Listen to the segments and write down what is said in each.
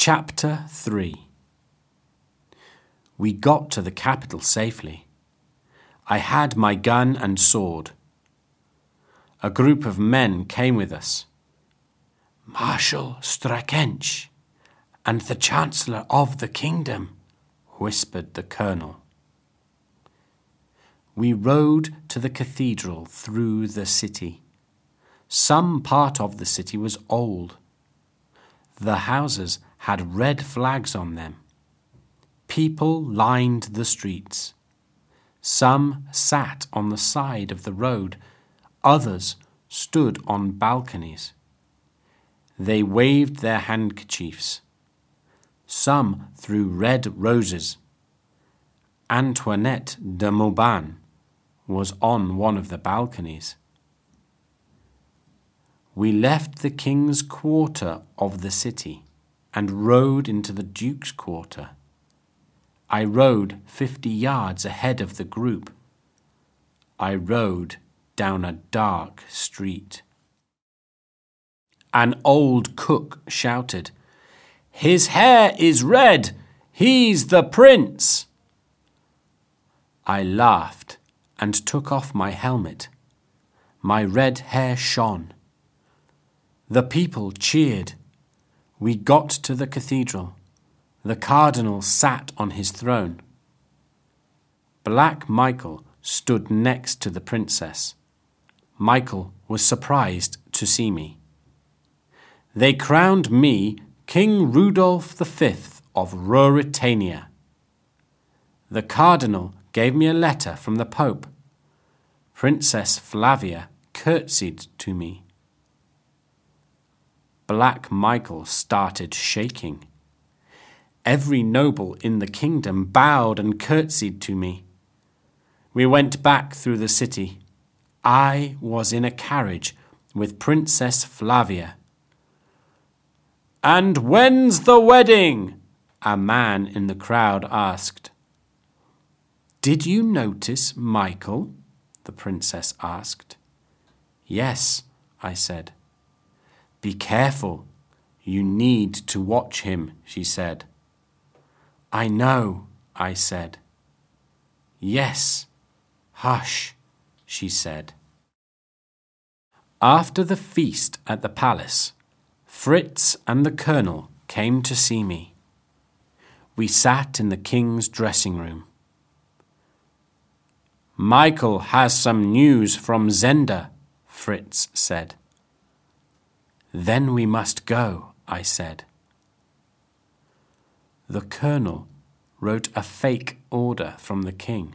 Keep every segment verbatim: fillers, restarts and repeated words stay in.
Chapter three. We got to the capital safely. I had my gun and sword. A group of men came with us. "Marshal Strakench and the Chancellor of the Kingdom," whispered the colonel. We rode to the cathedral through the city. Some part of the city was old. The houses had red flags on them. People lined the streets. Some sat on the side of the road. Others stood on balconies. They waved their handkerchiefs. Some threw red roses. Antoinette de Mauban was on one of the balconies. We left the king's quarter of the city and rode into the duke's quarter. I rode fifty yards ahead of the group. I rode down a dark street. An old cook shouted, "His hair is red! He's the prince!" I laughed and took off my helmet. My red hair shone. The people cheered. We got to the cathedral. The cardinal sat on his throne. Black Michael stood next to the princess. Michael was surprised to see me. They crowned me King Rudolph the Fifth of Ruritania. The cardinal gave me a letter from the Pope. Princess Flavia curtsied to me. Black Michael started shaking. Every noble in the kingdom bowed and curtsied to me. We went back through the city. I was in a carriage with Princess Flavia. "And when's the wedding?" a man in the crowd asked. "Did you notice Michael?" the princess asked. "Yes," I said. "Be careful. You need to watch him," she said. "I know," I said. "Yes, hush," she said. After the feast at the palace, Fritz and the colonel came to see me. We sat in the king's dressing room. "Michael has some news from Zenda," Fritz said. "Then we must go," I said. The colonel wrote a fake order from the king.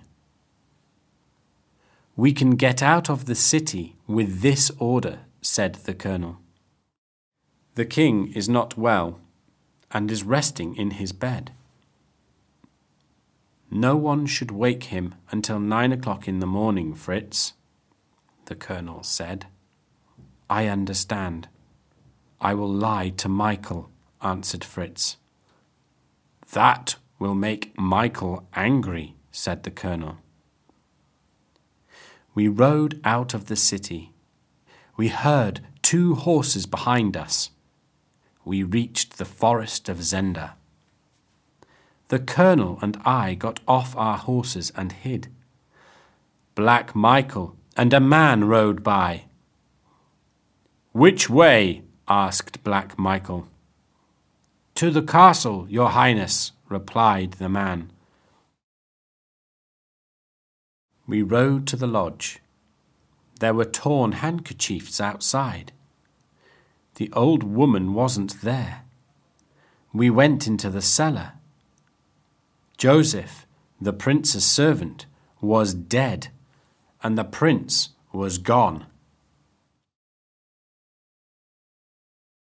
"We can get out of the city with this order," said the colonel. "The king is not well and is resting in his bed. No one should wake him until nine o'clock in the morning, Fritz," the colonel said. "I understand. I will lie to Michael," answered Fritz. "That will make Michael angry," said the colonel. We rode out of the city. We heard two horses behind us. We reached the forest of Zenda. The colonel and I got off our horses and hid. Black Michael and a man rode by. "Which way?" asked Black Michael. "To the castle, Your Highness," replied the man. We rode to the lodge. There were torn handkerchiefs outside. The old woman wasn't there. We went into the cellar. Joseph, the prince's servant, was dead, and the prince was gone.